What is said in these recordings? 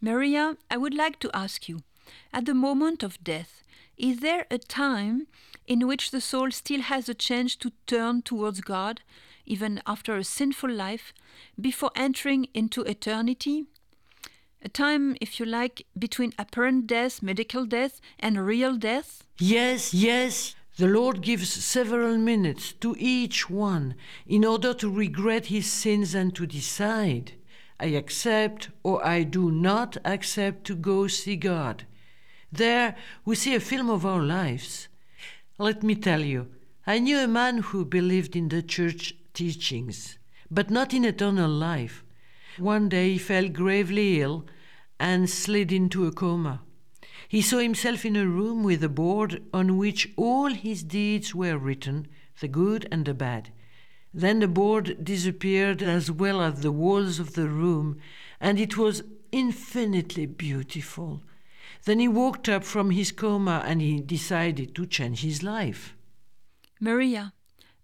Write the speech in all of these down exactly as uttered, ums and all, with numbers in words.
Maria, I would like to ask you, at the moment of death, is there a time in which the soul still has a chance to turn towards God, even after a sinful life, before entering into eternity? A time, if you like, between apparent death, medical death, and real death? Yes, yes. The Lord gives several minutes to each one in order to regret his sins and to decide, I accept or I do not accept to go see God. There we see a film of our lives. Let me tell you, I knew a man who believed in the church teachings, but not in eternal life. One day he fell gravely ill and slid into a coma. He saw himself in a room with a board on which all his deeds were written, the good and the bad. Then the board disappeared as well as the walls of the room, and it was infinitely beautiful. Then he woke up from his coma and he decided to change his life. Maria,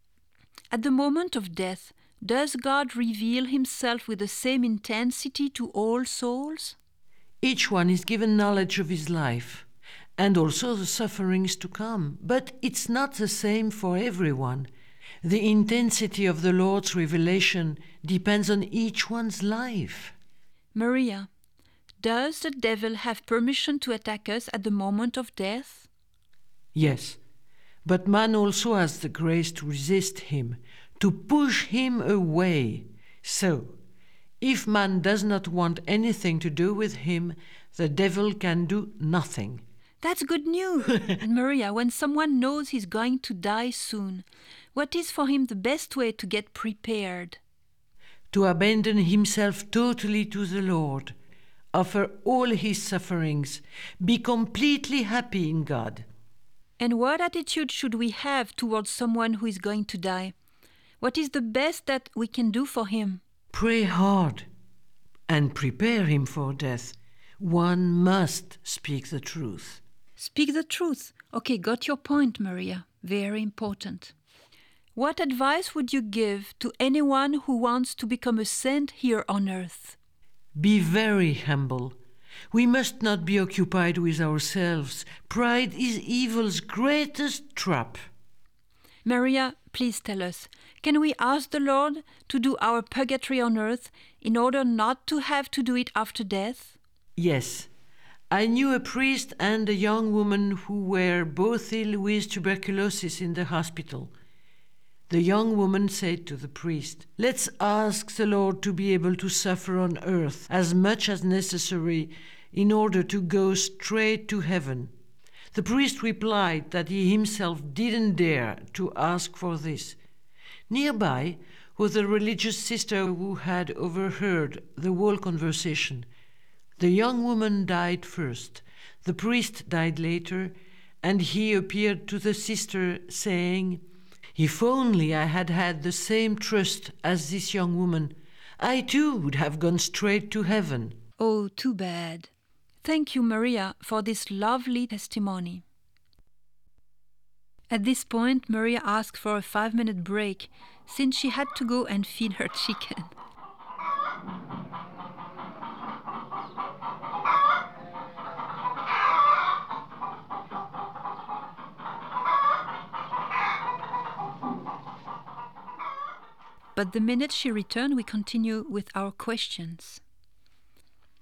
at the moment of death, does God reveal himself with the same intensity to all souls? Each one is given knowledge of his life and also the sufferings to come, but it's not the same for everyone. The intensity of the Lord's revelation depends on each one's life. Maria, does the devil have permission to attack us at the moment of death? Yes, but man also has the grace to resist him, to push him away. So, if man does not want anything to do with him, the devil can do nothing. That's good news. And Maria, when someone knows he's going to die soon, what is for him the best way to get prepared? To abandon himself totally to the Lord, offer all his sufferings, be completely happy in God. And what attitude should we have towards someone who is going to die? What is the best that we can do for him? Pray hard and prepare him for death. One must speak the truth. Speak the truth. Okay, got your point, Maria. Very important. What advice would you give to anyone who wants to become a saint here on earth? Be very humble. We must not be occupied with ourselves. Pride is evil's greatest trap. Maria, please tell us, can we ask the Lord to do our purgatory on earth in order not to have to do it after death? Yes. I knew a priest and a young woman who were both ill with tuberculosis in the hospital. The young woman said to the priest, "Let's ask the Lord to be able to suffer on earth as much as necessary in order to go straight to heaven." The priest replied that he himself didn't dare to ask for this. Nearby was a religious sister who had overheard the whole conversation. The young woman died first, the priest died later, and he appeared to the sister saying, "If only I had had the same trust as this young woman, I too would have gone straight to heaven." Oh, too bad. Thank you, Maria, for this lovely testimony. At this point, Maria asked for a five-minute break since she had to go and feed her chicken. But the minute she returned, we continue with our questions.